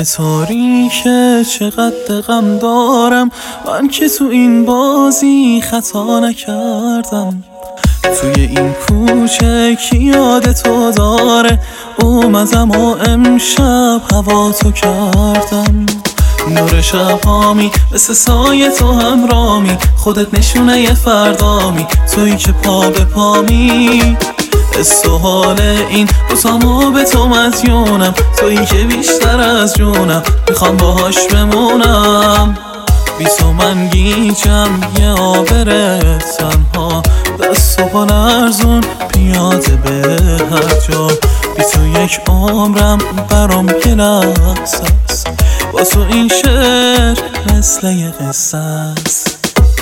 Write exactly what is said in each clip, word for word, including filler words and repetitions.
تاریکه چقدر غم دارم، من که تو این بازی خطا نکردم. توی این کوچه کی یاد تو داره، اومدم و امشب هوا تو کردم. نور شبامی مثل سایه تو همرامی، خودت نشونه یه فردامی، تویی که پا به پامی. حس و حال این روزامو به تو مدیونم، تویی که بیشتر از جونم، میخوام باهاش بمونم. بی تو من گیجم یه آبر تنها، دست و پا لرزون پیاده به هر جا. بی تو یک عمرم برام یه لحظه است، با تو این شعر مثل یه قصه است.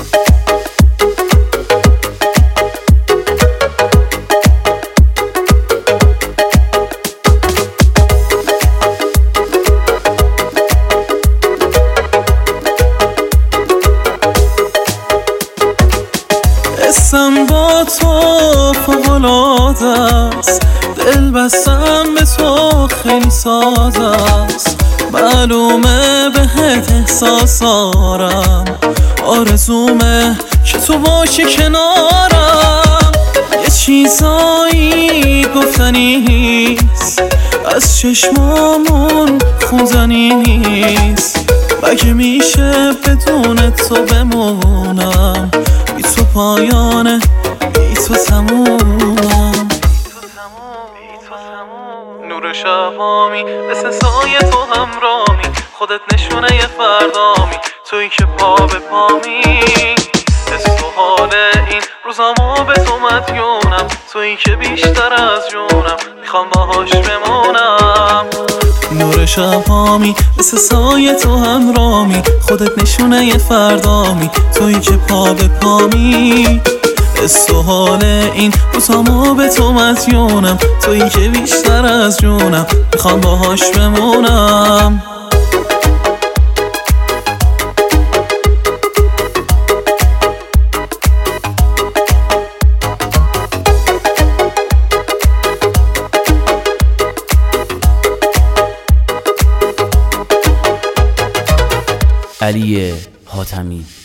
حسم با تو فوق‌العاده است، دل بستم به تو خیلی ساده است. معلومه بهت احساس دارم، آرزومه که تو باشی کنارم. یه چیزایی گفتنی نیست، از چشمامون خوندنی نیست. مگه میشه بدون تو بمونم، بی تو پایانه بی تو تمومم. نور شبامی مثل سایه تو همرامی، خودت نشونه یه فردامی، تویی که پا به پامی. حس و حال این روزامو به تو مدیونم، تویی که بیشتر از جونم، میخوام باهاش بمونم. نور شبامی مثل سایه تو همرامی، خودت نشونه یه فردامی، تویی که پا به پامی. حس و حال این روزامو به تو مدیونم، تویی که بیشتر از جونم، میخوام باهاش بمونم. علی حاتمی.